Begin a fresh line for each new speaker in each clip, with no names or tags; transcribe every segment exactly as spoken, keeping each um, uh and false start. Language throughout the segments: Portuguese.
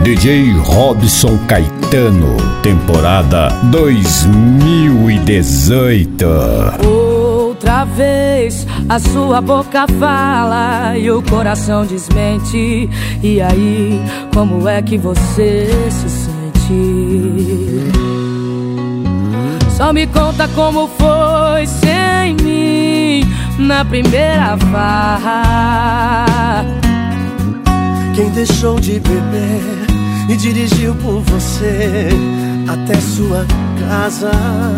D J Robson Caetano, temporada dois mil e dezoito.
Outra vez a sua boca fala e o coração desmente. E aí, como é que você se sente? Só me conta como foi sem mim na primeira farra.
Quem deixou de beber e dirigiu por você até sua casa?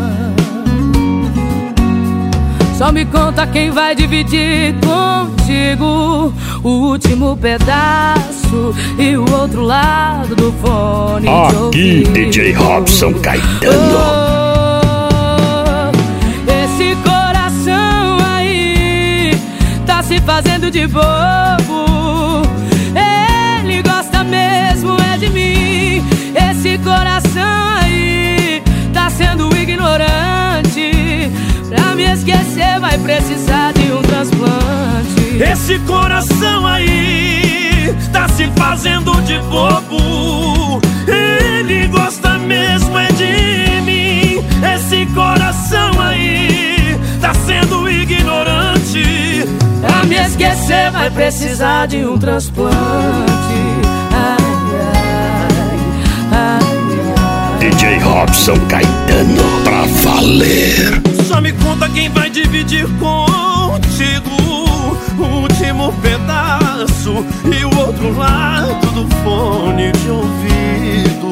Só me conta quem vai dividir contigo o último pedaço e o outro lado do fone.
Aqui D J Robson Caetano.
Oh, esse coração aí tá se fazendo de bobo. Ele gosta mesmo é de mim. Esse coração aí tá sendo ignorante. Pra me esquecer vai precisar de um transplante.
Esse coração aí tá se fazendo de bobo. Ele gosta mesmo é de mim. Esse coração aí tá sendo ignorante.
Pra me esquecer vai precisar de um transplante. Ai, ai, ai, ai.
D J Robson Caetano, pra valer.
Só me conta quem vai dividir contigo o último pedaço e o outro lado do fone de ouvido.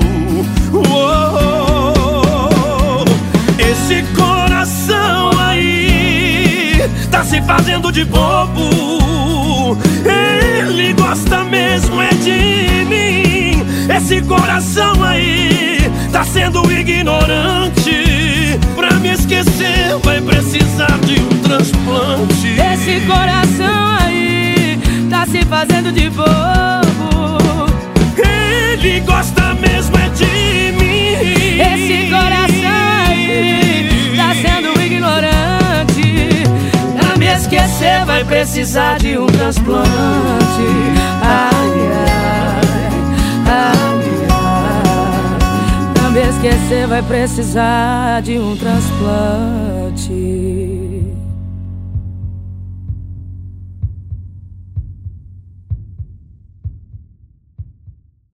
Oh, esse coração aí tá se fazendo de bobo. Ele gosta mesmo é de mim. Esse coração aí tá sendo ignorante. Pra me esquecer vai precisar de um transplante.
Esse coração aí tá se fazendo de bobo.
Ele gosta mesmo é de mim.
Esse coração aí tá sendo ignorante. Pra me esquecer vai precisar de um transplante. Ai, ai, ai, ai. Pra me esquecer vai precisar de um transplante.